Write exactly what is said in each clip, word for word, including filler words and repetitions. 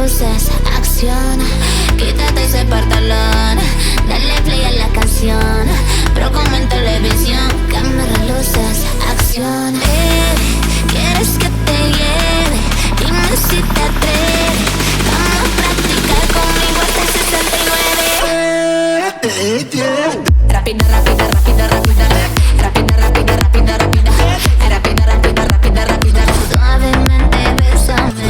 luces, acción. Quítate ese pantalón, dale play a la canción. Pero como en televisión, cámara, luces, acción. Baby, ¿quieres que te lleve? Dime si te atreves. Vamos a practicar conmigo hasta el sesenta y nueve. Rápida, rápida, rápida, rápida. Rápida, rápida, rápida, rápida. Rápida, rápida, rápida, rápida. Suavemente bésame.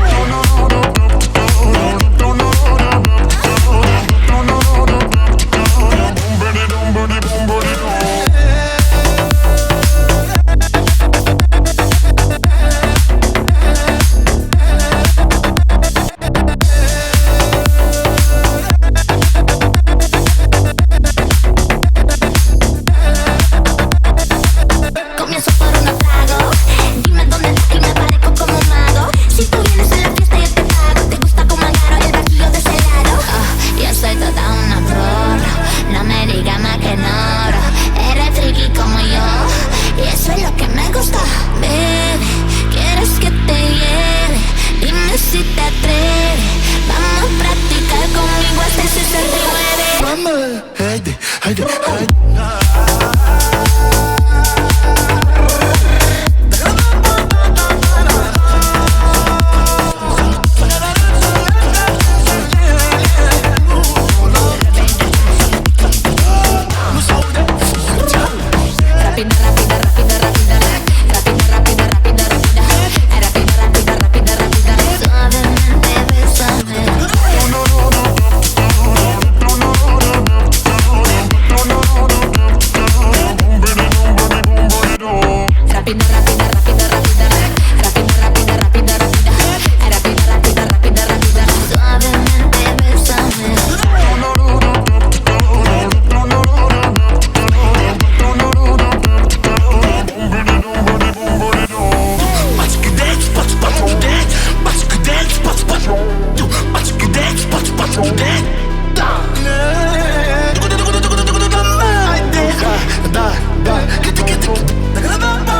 Comienzo por un atrago. Dime dónde estás y me parezco como un mago. Si tú vienes a la fiesta yo te pago. Te gusta como agarro el vacío de ese lado. Oh, yo soy toda una pro. No me digas más que no, bro. Eres friki como yo y eso es lo que me gusta. Baby, ¿quieres que te lleve? Dime si te atreves. Vamos a practicar conmigo hasta el sesenta y nueve. Mama, hey, hey, hey. Rápida, rápida, rápida, rápida. Rápida, rápida, rápida, rápida. Rápida, rápida, rápida, rápida. Suavemente bésame. Rápida, rápida, rápida, rápida. Rápida, rápida, rápida, rápida. Rápida, rápida, rápida, rápida. Suavemente bésame. Da, da, da,